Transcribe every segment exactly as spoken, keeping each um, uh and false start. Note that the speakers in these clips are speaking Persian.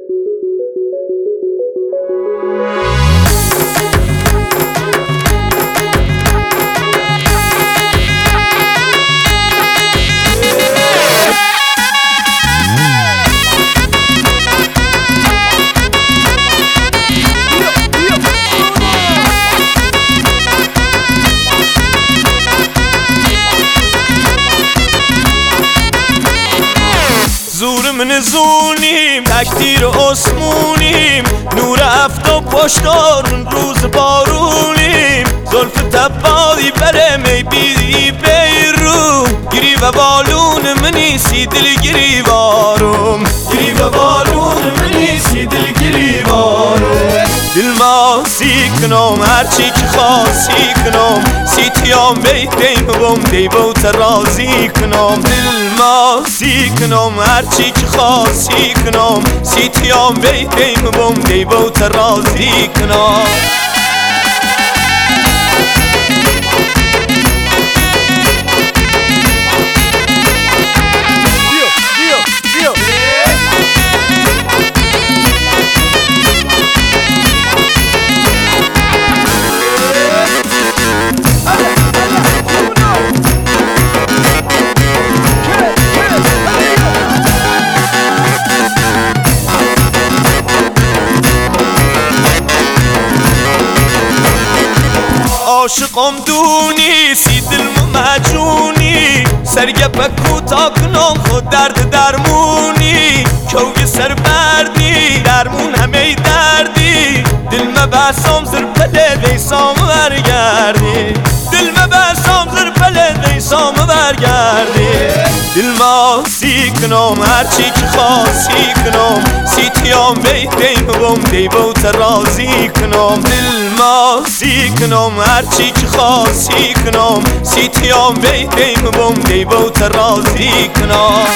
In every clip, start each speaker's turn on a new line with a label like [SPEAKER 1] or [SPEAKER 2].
[SPEAKER 1] زور من زونیم تکتیر اسمونیم، نور افتاب پشتارون روز بارونیم، زلف تبادی بره می بیدی بیرون، گیری و بالون منیسی دل گیری وارم، گیری و بالون منیسی دل گیری وارم. دل ماسی کنم هرچی که خواسی کنم، سیتیام بیت دیم بم دیو ترازی کنم. دل ماسی کنم هرچی که خواسی کنم، سیتیام بیت دیم بم دیو ترازی کنم. عاشقم دونی سی دل مجونی، سرگپ کوتا کنم خود درد درمونی، کوی سر بردی درمون همه دردی، دل مبسام زر پله دیسام برگردی، دل مبسام زر پله دیسام برگردی. دل ماسی کنم هرچی که خواسی کنم، سیتیام بیت دیم بم دیو ترازی کنم. دل ماسی کنم هرچی که خواسی کنم، سیتیام بیت دیم بم دیو ترازی کنم.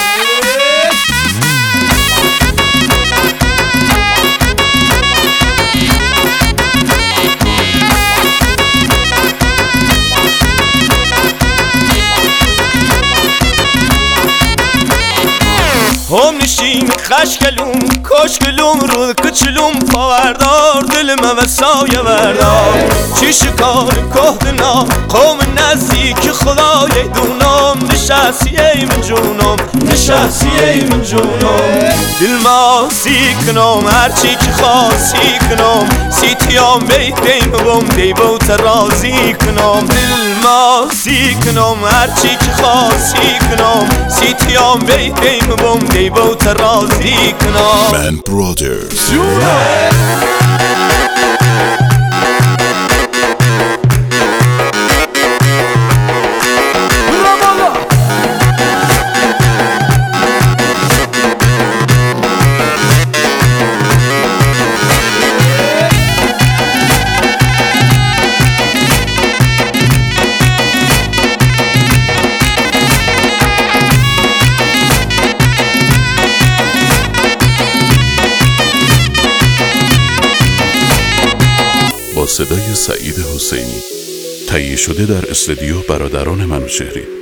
[SPEAKER 1] هم نشین خشکلوم کشکلوم رو کچلوم پاوردار دلم و سایه بردار، چی شکار کهدنا قوم نزدیک خدای دونم، نشستی ای من جونم نشستی ای من جونم. دل ماسی کنم هرچی که خواسی کنم، سیتیام بیت دیم بم دیو ترازی کنم. دل ماسی کنم هرچی که خواسی کنم، سیتیام بیت دیم بم دیو ترازی کنم.
[SPEAKER 2] من برادرز با صدای سعید حسینی، تهیه شده در استودیو برادران منوچهری.